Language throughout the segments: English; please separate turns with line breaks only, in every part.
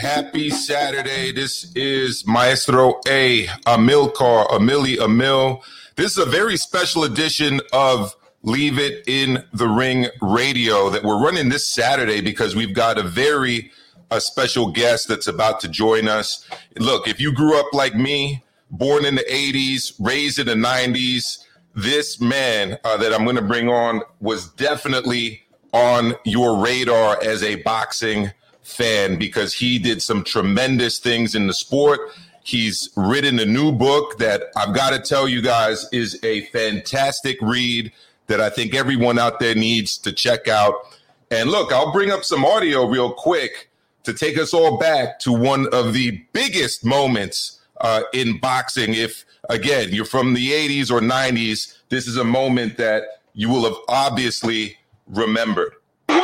Happy Saturday. This is Maestro Amili. This is a very special edition of Leave It in the Ring Radio that we're running this Saturday because we've got a special guest that's about to join us. Look, if you grew up like me, born in the 80s, raised in the 90s, this man that I'm going to bring on was definitely on your radar as a boxing fan because he did some tremendous things in the sport. He's written a new book that I've got to tell you guys is a fantastic read that I think everyone out there needs to check out. And look, I'll bring up some audio real quick to take us all back to one of the biggest moments in boxing. If, again, you're from the 80s or 90s, this is a moment that you will have obviously remembered.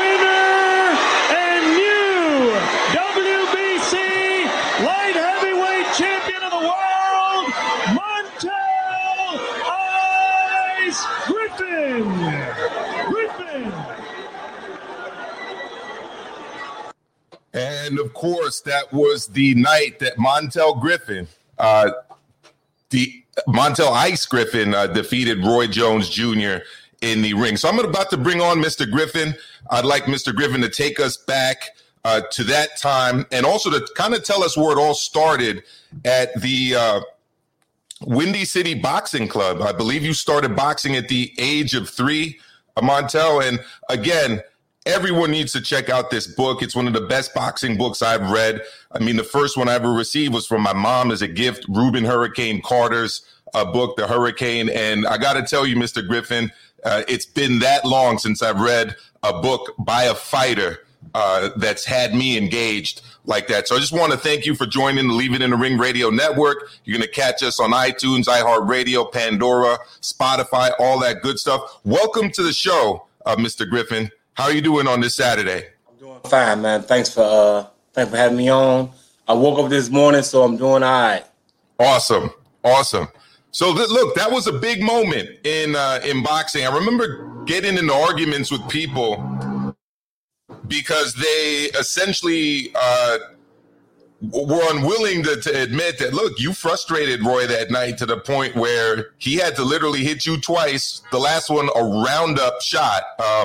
And of course, that was the night that Montel Griffin, the Montel Ice Griffin, defeated Roy Jones Jr. in the ring. So I'm about to bring on Mr. Griffin. I'd like Mr. Griffin to take us back to that time and also to kind of tell us where it all started at the Windy City Boxing Club. I believe you started boxing at the age of 3, Montel. And again, everyone needs to check out this book. It's one of the best boxing books I've read. I mean, the first one I ever received was from my mom as a gift, Reuben Hurricane Carter's book, The Hurricane. And I got to tell you, Mr. Griffin, it's been that long since I've read a book by a fighter that's had me engaged like that. So I just want to thank you for joining the Leave It in the Ring Radio Network. You're going to catch us on iTunes, iHeartRadio, Pandora, Spotify, all that good stuff. Welcome to the show, Mr. Griffin. How are you doing on this Saturday?
I'm doing fine, man. Thanks for having me on. I woke up this morning, so I'm doing all right.
Awesome. So look, that was a big moment in boxing. I remember getting into arguments with people because they essentially were unwilling to admit that, look, you frustrated Roy that night to the point where he had to literally hit you twice. The last one, a roundup shot.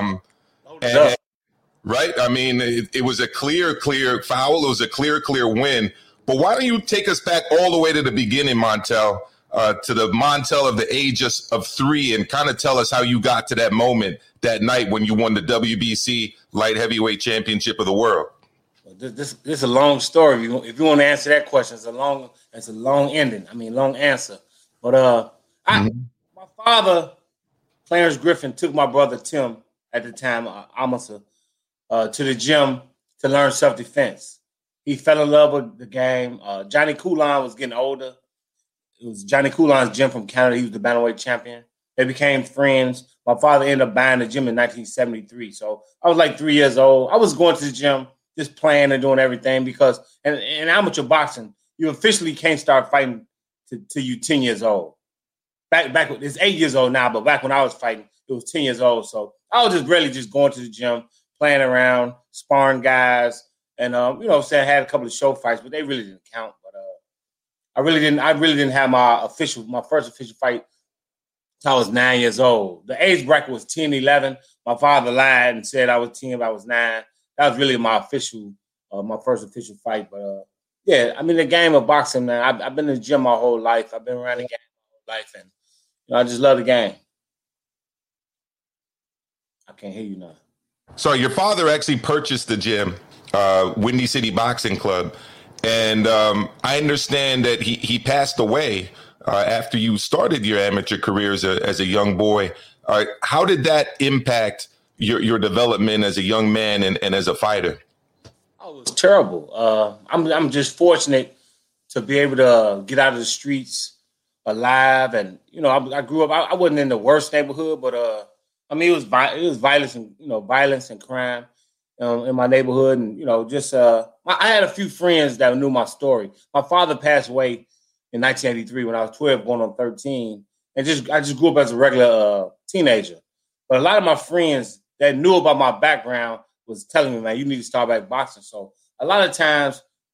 Right? I mean, it was a clear foul. It was a clear win. But why don't you take us back all the way to the beginning, Montel, to the Montel of the age of 3 and kind of tell us how you got to that moment that night when you won the WBC Light Heavyweight Championship of the world.
This is a long story. If you want to answer that question, it's a long ending. I mean, long answer. But my father, Clarence Griffin, took my brother Tim at the time, Amasa, to the gym to learn self-defense. He fell in love with the game. Johnny Coulon was getting older. It was Johnny Coulon's gym from Canada. He was the bantamweight champion. They became friends. My father ended up buying the gym in 1973. So I was like 3 years old. I was going to the gym, just playing and doing everything because in amateur boxing, you officially can't start fighting till you 10 years old. Back it's 8 years old now, but back when I was fighting, it was 10 years old. So I was just really just going to the gym, playing around, sparring guys, and I had a couple of show fights, but they really didn't count. But I really didn't have my first official fight until I was 9 years old. The age bracket was 10, 11. My father lied and said I was 10, but I was 9. That was really my first official fight. But yeah, I mean the game of boxing, man. I've been in the gym my whole life. I've been around the game my whole life, and I just love the game. I can't hear you now.
So your father actually purchased the gym, Windy City Boxing Club. And I understand that he passed away after you started your amateur career as a young boy. How did that impact your development as a young man and as a fighter?
Oh, it was terrible. I'm just fortunate to be able to get out of the streets alive. And, I grew up, I wasn't in the worst neighborhood, but it was violence and crime in my neighborhood, and I had a few friends that knew my story. My father passed away in 1983 when I was 12, going on 13, and I just grew up as a regular teenager. But a lot of my friends that knew about my background was telling me, man, you need to start back boxing. So a lot of times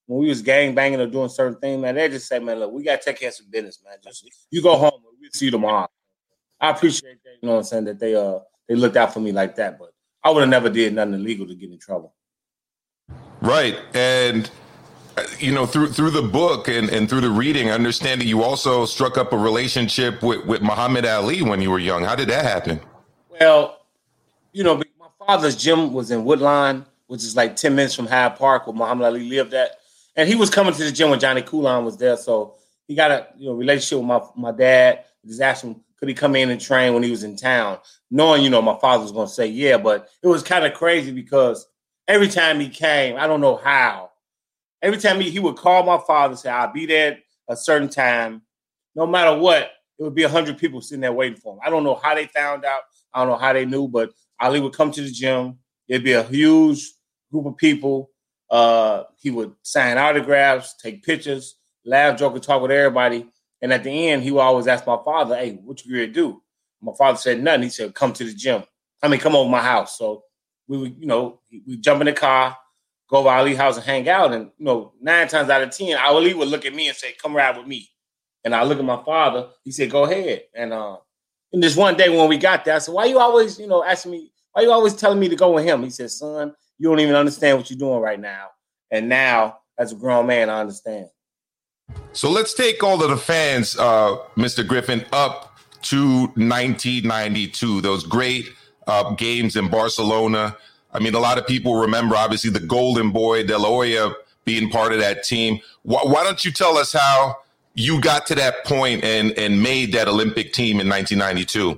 when we was gang banging or doing certain things, man, they just say, man, look, we got to take care of some business, man. Just you go home and we'll see you tomorrow. I appreciate that, you know what I'm saying, that they looked out for me like that, but I would have never did nothing illegal to get in trouble.
Right. And, you know, through the book and through the reading, I understand that you also struck up a relationship with Muhammad Ali when you were young. How did that happen?
Well, you know, my father's gym was in Woodline, which is like 10 minutes from Hyde Park where Muhammad Ali lived at. And he was coming to the gym when Johnny Coulon was there. So he got a relationship with my dad. Just asked him, could he come in and train when he was in town? Knowing, you know, my father was going to say yeah. But it was kind of crazy because every time he came, I don't know how. Every time he would call my father and say, I'll be there at a certain time. No matter what, it would be 100 people sitting there waiting for him. I don't know how they found out. I don't know how they knew, but Ali would come to the gym. It'd be a huge group of people. He would sign autographs, take pictures, laugh, joke, and talk with everybody. And at the end, he would always ask my father, hey, what you gonna do? My father said nothing. He said, come to the gym. Come over my house. So we would, we jump in the car, go over Ali's house and hang out. And, 9 times out of 10, Ali would look at me and say, come ride with me. And I look at my father. He said, go ahead. And this one day when we got there, I said, why you always, asking me, why you always telling me to go with him? He said, son, you don't even understand what you're doing right now. And now, as a grown man, I understand.
So let's take all of the fans, Mr. Griffin, up to 1992, those great games in Barcelona. I mean, a lot of people remember, obviously, the Golden Boy, De La Hoya, being part of that team. Why don't you tell us how you got to that point and made that Olympic team in 1992?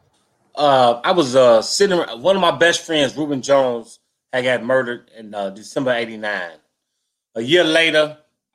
I was sitting around, one of my best friends, Reuben Jones, had got murdered in December 89. A year later,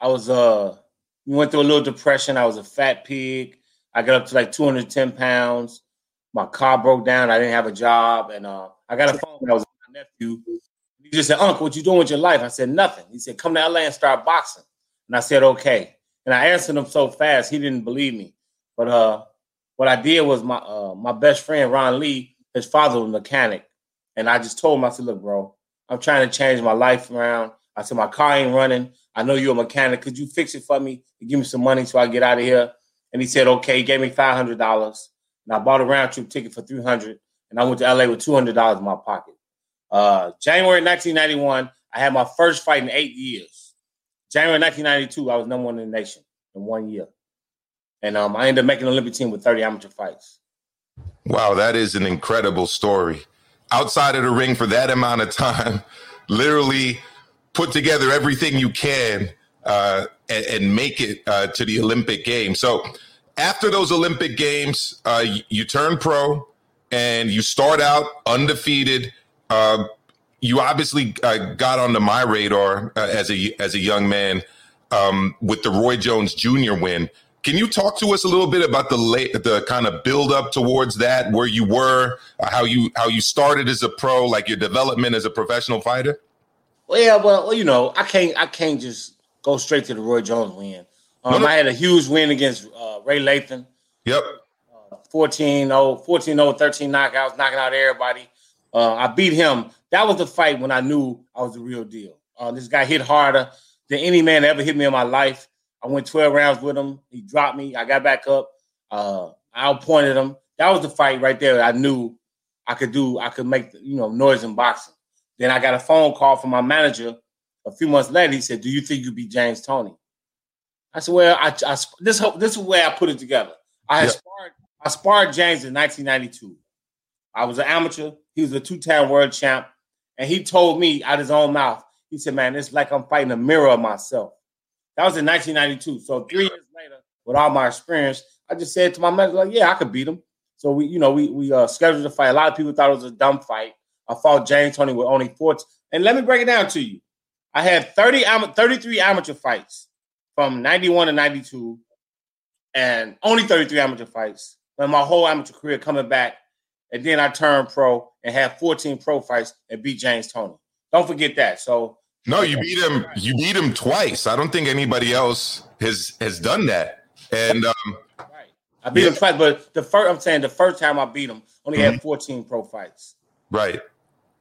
we went through a little depression. I was a fat pig. I got up to like 210 pounds. My car broke down. I didn't have a job. And I got a phone when I was with my nephew. He just said, Uncle, what you doing with your life? I said, nothing. He said, come to LA and start boxing. And I said, okay. And I answered him so fast, he didn't believe me. But what I did was my best friend, Ron Lee, his father was a mechanic. And I just told him, I said, look, bro, I'm trying to change my life around. I said, my car ain't running. I know you're a mechanic. Could you fix it for me and give me some money so I get out of here? And he said, okay. He gave me $500. And I bought a round trip ticket for $300. And I went to LA with $200 in my pocket. January 1991, I had my first fight in 8 years. January 1992, I was number 1 in the nation in 1 year. And I ended up making an Olympic team with 30 amateur fights.
Wow, that is an incredible story. Outside of the ring for that amount of time, literally put together everything you can and make it to the Olympic Games. So after those Olympic Games, you turn pro and you start out undefeated. You obviously got onto my radar as a young man with the Roy Jones Jr. win. Can you talk to us a little bit about the kind of build up towards that, where you were, how you started as a pro, like your development as a professional fighter?
Well, yeah, I can't just go straight to the Roy Jones win. No. I had a huge win against Ray Lathan.
Yep.
14-0, 13 knockouts, knocking out everybody. I beat him. That was the fight when I knew I was the real deal. This guy hit harder than any man that ever hit me in my life. I went 12 rounds with him. He dropped me. I got back up. I outpointed him. That was the fight right there. I knew I could make noise in boxing. Then I got a phone call from my manager a few months later. He said, "Do you think you beat James Toney?" I said, "Well, this is the way I put it together. I sparred James in 1992. I was an amateur. He was a 2-time world champ, and he told me out his own mouth. He said, "Man, it's like I'm fighting a mirror of myself." That was in 1992. So 3 years later, with all my experience, I just said to my manager, like, "Yeah, I could beat him." So we scheduled the fight. A lot of people thought it was a dumb fight. I fought James Toney with only 14. And let me break it down to you. I had 33 amateur fights from 91 to 92, and only 33 amateur fights. But my whole amateur career coming back, and then I turned pro and had 14 pro fights and beat James Toney. Don't forget that. So
no, you beat him. You beat him twice. I don't think anybody else has done that. And
right, I beat him twice. But the first time I beat him, only had 14 pro fights.
Right.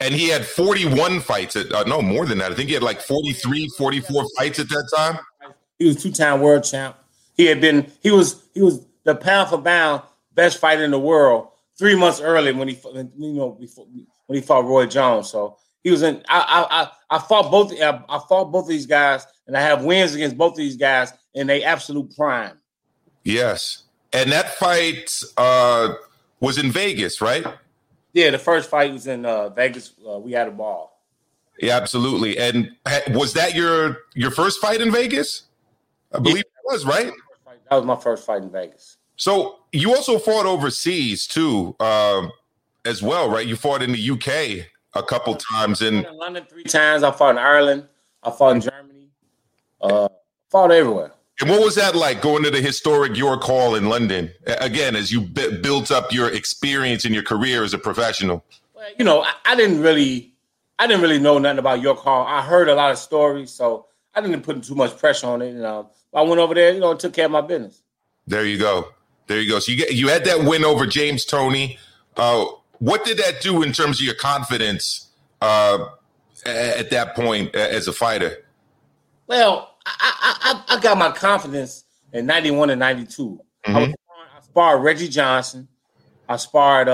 And he had 41 fights. No, more than that. I think he had like 43, 44 fights at that time.
He was 2-time world champ. He was the pound for pound best fighter in the world 3 months early when he fought Roy Jones. So he was in. I fought both of these guys, and I have wins against both of these guys in their absolute prime.
Yes, and that fight was in Vegas, right?
Yeah, the first fight was in Vegas. We had a ball.
Yeah, absolutely. And was that your first fight in Vegas? I believe it was, right?
That was my first fight in Vegas.
So you also fought overseas too, as well, right? You fought in the UK a couple times.
I fought in London 3 times. I fought in Ireland. I fought in Germany. Fought everywhere.
And what was that like going to the historic York Hall in London? Again, as you built up your experience in your career as a professional.
Well, I didn't really know nothing about York Hall. I heard a lot of stories, so I didn't put too much pressure on it. I went over there, and took care of my business.
There you go. So you had that win over James Toney. What did that do in terms of your confidence at that point as a fighter?
Well, I got my confidence in 91 and 92. Mm-hmm. I sparred Reggie Johnson. I sparred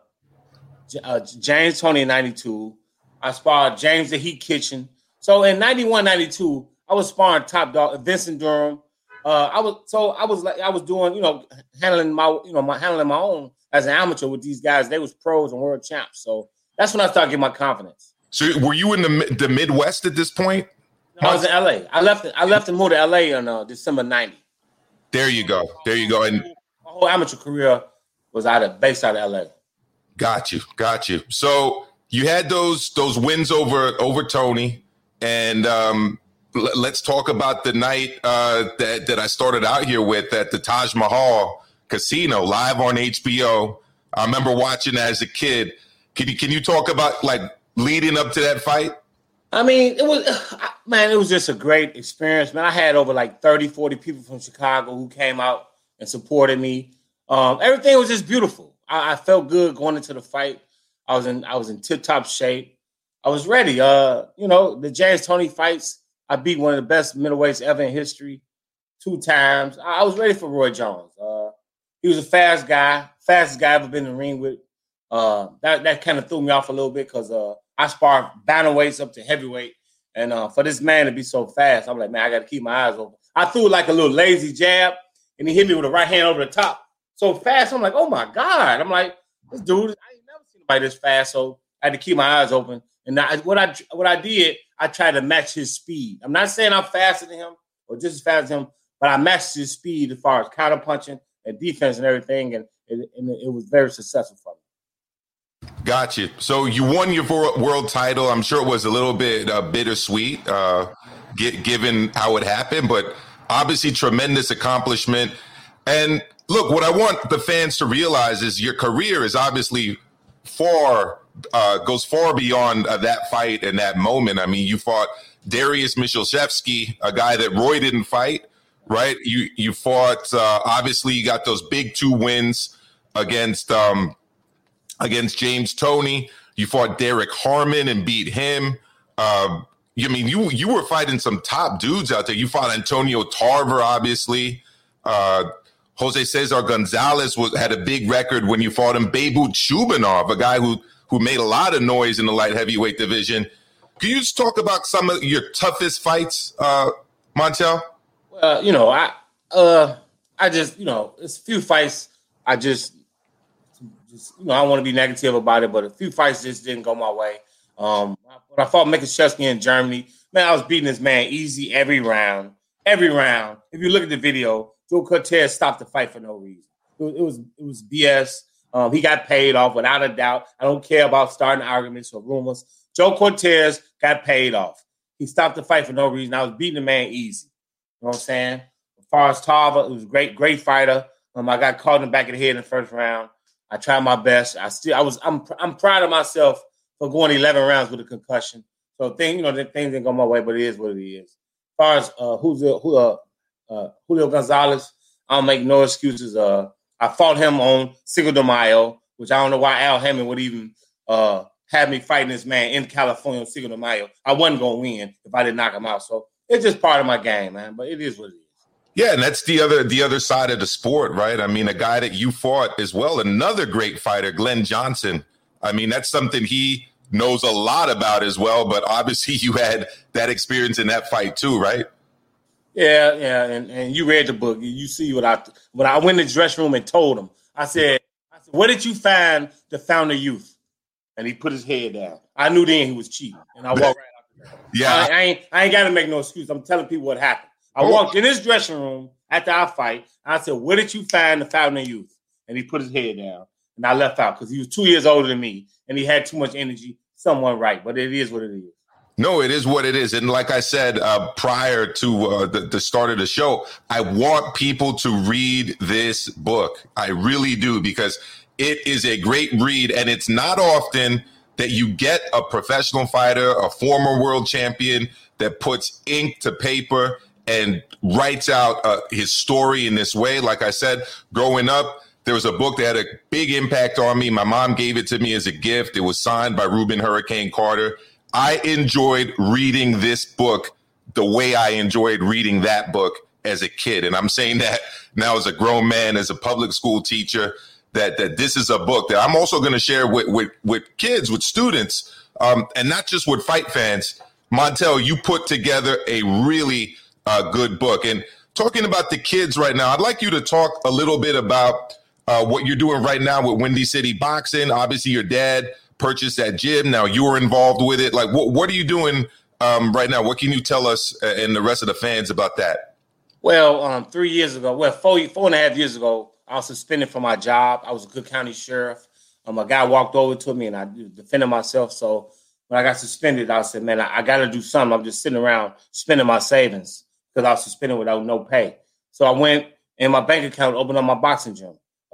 James Toney in 92. I sparred James the Heat Kitchen. So in 91, 92, I was sparring top dog Vincent Durham. I was doing, handling my own as an amateur with these guys. They was pros and world champs. So that's when I started getting my confidence.
So were you in the Midwest at this point?
No, I was in LA. I left and moved to LA in December 90.
There you go. And
my whole amateur career was based out of LA.
Got you. So you had those wins over Toney, and let's talk about the night that I started out here with at the Taj Mahal Casino, live on HBO. I remember watching as a kid. Can you talk about like leading up to that fight?
I mean, it was just a great experience, man. I had over like 30, 40 people from Chicago who came out and supported me. Everything was just beautiful. I felt good going into the fight. I was in tip-top shape. I was ready. The James Toney fights, I beat one of the best middleweights ever in history 2 times. I was ready for Roy Jones. He was a fastest guy I've ever been in the ring with. That kind of threw me off a little bit because I sparred bantamweights up to heavyweight. And for this man to be so fast, I'm like, man, I got to keep my eyes open. I threw like a little lazy jab, and he hit me with a right hand over the top so fast. I'm like, oh, my God. I'm like, this dude, I ain't never seen anybody this fast, so I had to keep my eyes open. And what I did, I tried to match his speed. I'm not saying I'm faster than him or just as fast as him, but I matched his speed as far as counterpunching and defense and everything, and it was very successful for me.
Got you. So you won your world title. I'm sure it was a little bit bittersweet, given how it happened, but obviously tremendous accomplishment. And look, what I want the fans to realize is your career is obviously goes far beyond that fight and that moment. I mean, you fought Dariusz Michalczewski, a guy that Roy didn't fight, right? You fought, obviously you got those big 2 wins against James Toney. You fought Derek Harmon and beat him. You were fighting some top dudes out there. You fought Antonio Tarver, obviously. Jose Cesar Gonzalez had a big record when you fought him. Beibut Chubanov, a guy who made a lot of noise in the light heavyweight division. Can you just talk about some of your toughest fights, Montel?
I just, it's a few fights. I just I don't want to be negative about it, but a few fights just didn't go my way. When I fought Michalczewski in Germany, man, I was beating this man easy every round. Every round. If you look at the video, Joe Cortez stopped the fight for no reason. It was BS. He got paid off without a doubt. I don't care about starting arguments or rumors. Joe Cortez got paid off. He stopped the fight for no reason. I was beating the man easy. You know what I'm saying? As far as Tarver, it was a great fighter. I got caught in the back of the head in the first round. I tried my best. I'm proud of myself for going 11 rounds with a concussion. So the things didn't go my way, but it is what it is. As far as Julio Gonzalez, I don't make no excuses. I fought him on Cinco de Mayo, which I don't know why Al Hammond would even had me fighting this man in California on Cinco de Mayo. I wasn't going to win if I didn't knock him out. So it's just part of my game, man. But it is what it is.
Yeah, and that's the other side of the sport, right? I mean, a guy that you fought as well, another great fighter, Glenn Johnson. I mean, that's something he knows a lot about as well. But obviously, you had that experience in that fight too, right?
Yeah, and you read the book. You see when I went in the dressing room and told him, I said, where did you find the Fountain of Youth? And he put his head down. I knew then he was cheating, and I walked right out there. Yeah, I ain't got to make no excuse. I'm telling people what happened. I walked in his dressing room after our fight. And I said, where did you find the Fountain of Youth? And he put his head down, and I left out because he was 2 years older than me, and he had too much energy. Someone right, but it is what it is.
No, it is what it is. And like I said, prior to the start of the show, I want people to read this book. I really do, because it is a great read. And it's not often that you get a professional fighter, a former world champion, that puts ink to paper and writes out his story in this way. Like I said, growing up, there was a book that had a big impact on me. My mom gave it to me as a gift. It was signed by Reuben Hurricane Carter. I enjoyed reading this book the way I enjoyed reading that book as a kid. And I'm saying that now as a grown man, as a public school teacher, that this is a book that I'm also going to share with kids, with students, and not just with fight fans. Montel, you put together a really good book. And talking about the kids right now, I'd like you to talk a little bit about what you're doing right now with Windy City Boxing. Obviously, your dad purchased that gym. Now you were involved with it. Like, what are you doing right now? What can you tell us and the rest of the fans about that?
Well, 3 years ago, four and a half years ago, I was suspended from my job. I was a Cook County sheriff. A guy walked over to me, and I defended myself. So when I got suspended, I said, man, I got to do something. I'm just sitting around spending my savings because I was suspended without no pay. So I went in my bank account, opened up my boxing gym.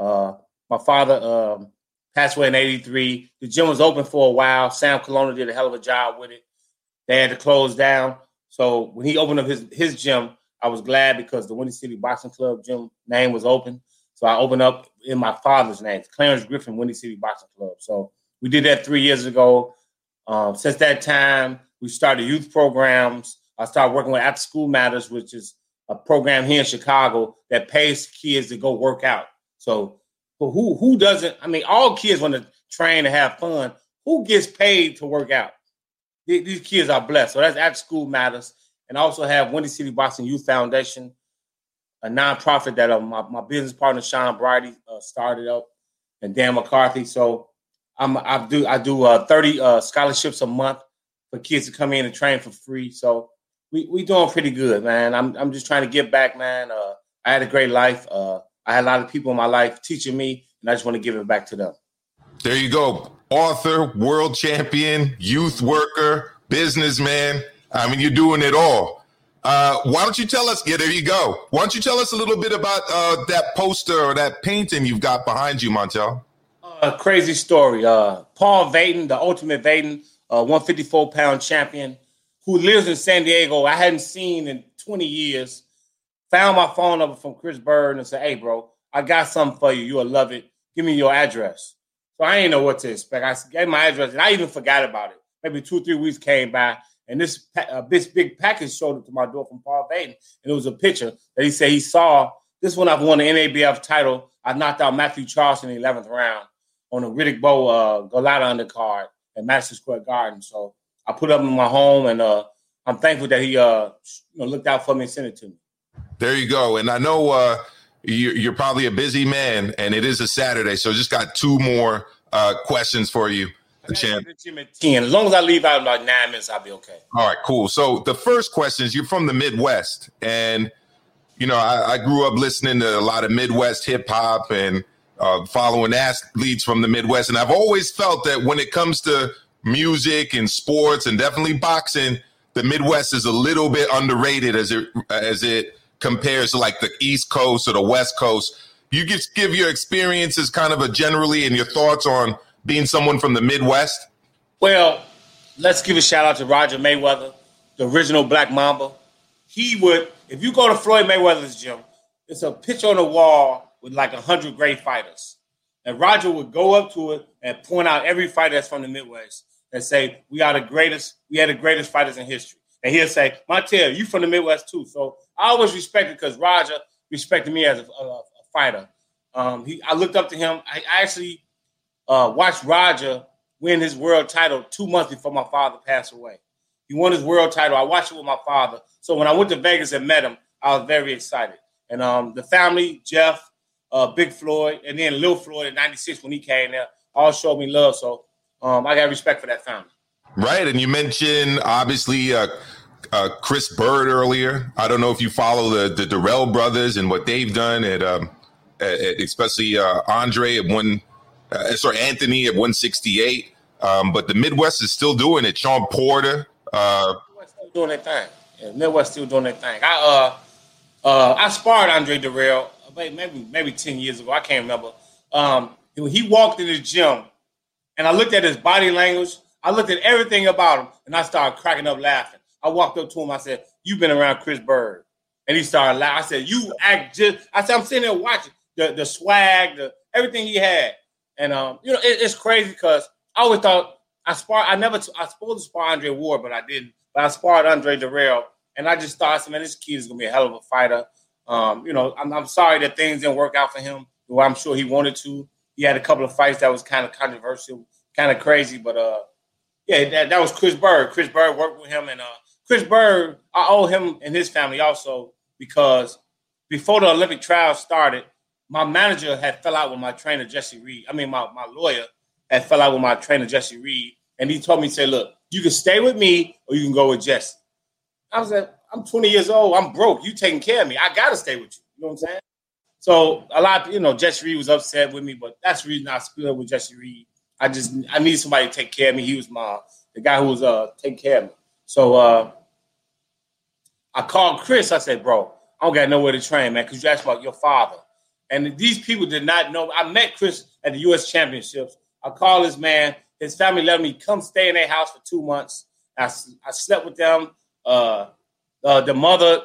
My father passed away in 1983. The gym was open for a while. Sam Colonna did a hell of a job with it. They had to close down. So when he opened up his gym, I was glad because the Windy City Boxing Club gym name was open. So I opened up in my father's name, Clarence Griffin, Windy City Boxing Club. So we did that 3 years ago. Since that time, we started youth programs. I started working with After School Matters, which is a program here in Chicago that pays kids to go work out. So who doesn't? I mean, all kids want to train and have fun. Who gets paid to work out? These kids are blessed. So that's After School Matters. And I also have Windy City Boxing Youth Foundation, a nonprofit that my business partner, Sean Brighty, started up, and Dan McCarthy. So I do 30 scholarships a month for kids to come in and train for free. So we doing pretty good, man. I'm just trying to give back, man. I had a great life. I had a lot of people in my life teaching me, and I just want to give it back to them.
There you go. Author, world champion, youth worker, businessman. I mean, you're doing it all. Why don't you tell us? Yeah, there you go. Why don't you tell us a little bit about that poster or that painting you've got behind you, Montel?
Crazy story. Paul Vaden, the Ultimate Vaden, 154-pound champion who lives in San Diego, I hadn't seen in 20 years, found my phone number from Chris Bird and said, hey, bro, I got something for you. You'll love it. Give me your address. So I didn't know what to expect. I gave my address, and I even forgot about it. Maybe 2 or 3 weeks came by, and this big package showed up to my door from Paul Vaden, and it was a picture that he said he saw. This one I've won the NABF title. I knocked out Matthew Charleston in the 11th round on a Riddick Bowe Golota undercard at Madison Square Garden. So I put it up in my home, and I'm thankful that he looked out for me and sent it to me.
There you go. And I know you're probably a busy man, and it is a Saturday, so just got 2 more questions for you.
Champ. The gym at 10. As long as I leave out in like 9 minutes, I'll be okay.
All right, cool. So the first question is, you're from the Midwest, and I grew up listening to a lot of Midwest hip hop and following athletes from the Midwest, and I've always felt that when it comes to music and sports and definitely boxing, the Midwest is a little bit underrated as it compares to like the East Coast or the West Coast. You just give your experiences kind of a generally and your thoughts on being someone from the Midwest.
Well, let's give a shout out to Roger Mayweather, the original Black Mamba. He would, if you go to Floyd Mayweather's gym, it's a picture on the wall with like 100 great fighters. And Roger would go up to it and point out every fighter that's from the Midwest. that say we are the greatest. We are the greatest fighters in history. And he'll say, Montel, you from the Midwest too. So I always respected because Roger respected me as a fighter. I looked up to him. I actually watched Roger win his world title 2 months before my father passed away. He won his world title. I watched it with my father. So when I went to Vegas and met him, I was very excited. And the family, Jeff, Big Floyd, and then Lil Floyd in 96 when he came there, all showed me love. So I got respect for that family. Right.
And you mentioned, obviously, Chris Bird earlier. I don't know if you follow the Durrell brothers and what they've done at especially Anthony at 168. But the Midwest is still doing it. Sean Porter.
Midwest still doing their thing. Yeah, Midwest still doing their thing. I sparred Andre Durrell maybe 10 years ago. I can't remember. He walked in the gym, and I looked at his body language. I looked at everything about him, and I started cracking up laughing. I walked up to him. I said, "You've been around Chris Bird," and he started laughing. I said, "You act just." I said, "I'm sitting there watching the swag, everything he had," and it's crazy because I always thought I supposed to spar Andre Ward, but I didn't. But I sparred Andre Durrell, and I just thought, man, this kid is gonna be a hell of a fighter. I'm sorry that things didn't work out for him. Well, I'm sure he wanted to. He had a couple of fights that was kind of controversial, kind of crazy, but that was Chris Bird. Chris Bird worked with him, and Chris Bird, I owe him and his family also because before the Olympic trials started, my manager had fell out with my trainer, Jesse Reed. I mean, my lawyer had fell out with my trainer, Jesse Reed, and he told me, say, look, you can stay with me or you can go with Jesse. I was like, I'm 20 years old. I'm broke. You taking care of me. I got to stay with you. You know what I'm saying? So a lot of, Jesse Reed was upset with me, but that's the reason I split with Jesse Reed. I need somebody to take care of me. He was the guy who was taking care of me. So I called Chris. I said, bro, I don't got nowhere to train, man, because you asked about your father. And these people did not know. I met Chris at the U.S. Championships. I called this man. His family let me come stay in their house for 2 months. I slept with them. The mother,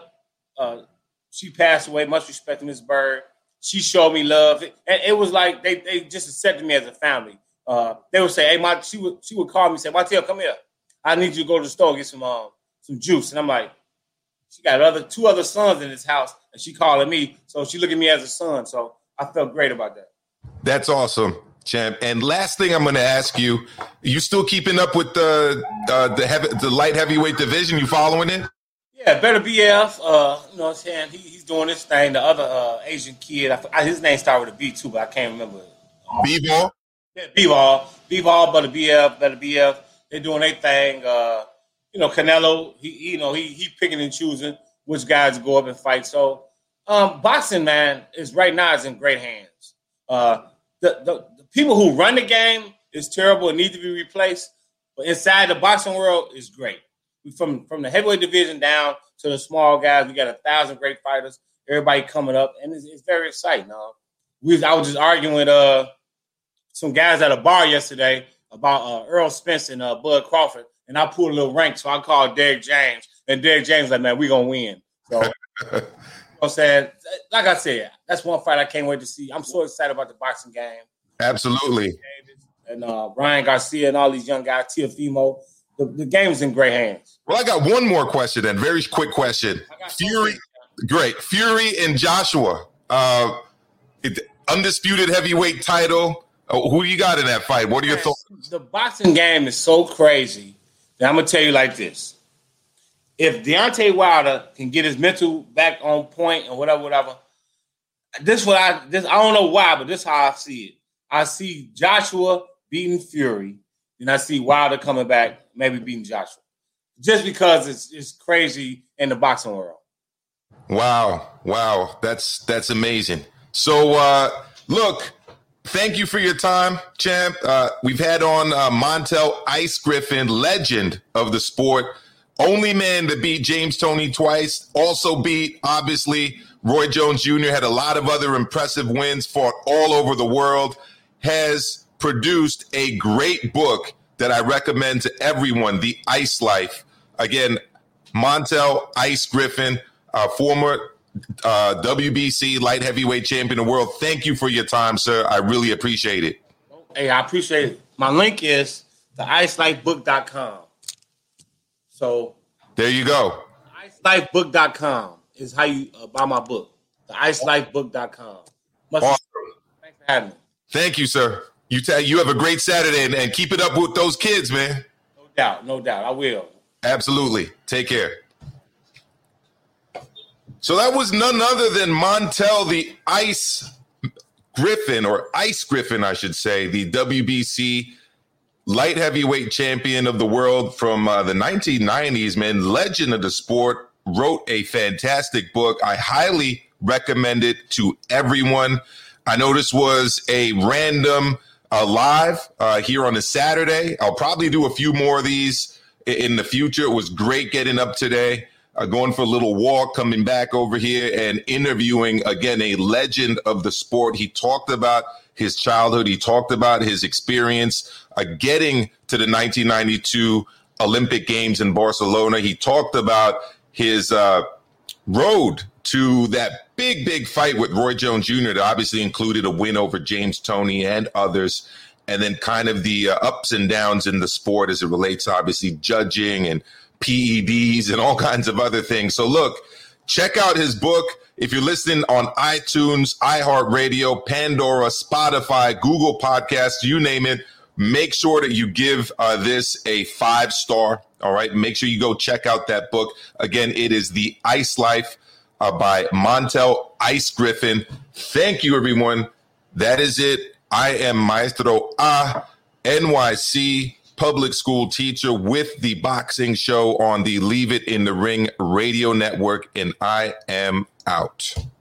she passed away. Much respect to Miss Bird. She showed me love. And it was like they just accepted me as a family. They would say, hey, she would call me and say, Montel, come here. I need you to go to the store and get some juice. And I'm like, she got two other sons in this house, and she calling me. So she looked at me as a son. So I felt great about that.
That's awesome, champ. And last thing I'm going to ask you, you still keeping up with the light heavyweight division? You following it?
Yeah, Better BF. You know what I'm saying? He's doing this thing. The other Asian kid, his name started with a B too, but I can't remember.
B-Ball?
Yeah, B-Ball, Better BF. They're doing their thing. Canelo, he picking and choosing which guys go up and fight. So boxing, man, is in great hands. The people who run the game is terrible and need to be replaced. But inside the boxing world is great. From the heavyweight division down to the small guys, we got 1,000 great fighters. Everybody coming up, and it's very exciting. I was just arguing with some guys at a bar yesterday about Earl Spence and Bud Crawford, and I pulled a little rank, so I called Derek James, and Derek James was like, man, we're going to win. So, I'm saying, like I said, that's one fight I can't wait to see. I'm so excited about the boxing game.
Absolutely.
And Ryan Garcia and all these young guys, Teofimo. The game's in great hands.
Well, I got one more question then. Very quick question. Fury and Joshua. Undisputed heavyweight title. Who do you got in that fight? What are your thoughts?
The boxing game is so crazy that I'm going to tell you like this. If Deontay Wilder can get his mental back on point and whatever, I don't know why, but this is how I see it. I see Joshua beating Fury, and I see Wilder coming back, maybe beating Joshua. Just because it's crazy in the boxing world.
Wow. That's amazing. So, look, thank you for your time, champ. We've had on Montel Ice Griffin, legend of the sport. Only man to beat James Toney twice. Also beat, obviously, Roy Jones Jr. Had a lot of other impressive wins, fought all over the world. Has produced a great book that I recommend to everyone, The Ice Life. Again, Montel Ice Griffin, former WBC light heavyweight champion of the world. Thank you for your time, sir. I really appreciate it.
Hey, I appreciate it. My link is theicelifebook.com. So
there you go.
Icelifebook.com is how you buy my book. Theicelifebook.com.
Awesome.
Thanks for having me.
Thank you, sir. You have a great Saturday and keep it up with those kids, man.
No doubt. I will.
Absolutely. Take care. So that was none other than Montel the Ice Griffin, or Ice Griffin, I should say, the WBC light heavyweight champion of the world from the 1990s, man, legend of the sport, wrote a fantastic book. I highly recommend it to everyone. I know this was a random live here on a Saturday. I'll probably do a few more of these in the future. It was great getting up today, going for a little walk, coming back over here and interviewing, again, a legend of the sport. He talked about his childhood. He talked about his experience getting to the 1992 Olympic Games in Barcelona. He talked about his road to that big fight with Roy Jones Jr. that obviously included a win over James Toney and others, and then kind of the ups and downs in the sport as it relates to obviously judging and PEDs and all kinds of other things. So look, check out his book. If you're listening on iTunes, iHeartRadio, Pandora, Spotify, Google Podcasts, you name it, make sure that you give this a 5-star. All right. Make sure you go check out that book. Again, it is The Ice Life by Montel Ice Griffin. Thank you, everyone. That is it. I am Maestro A, NYC public school teacher with the boxing show on the Leave It in the Ring radio network, and I am out.